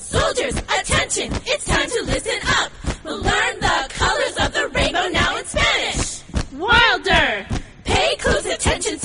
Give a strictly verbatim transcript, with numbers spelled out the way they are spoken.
Soldiers, attention, it's time to listen up. We'll learn the colors of the rainbow now in Spanish. Wilder! Pay close attention,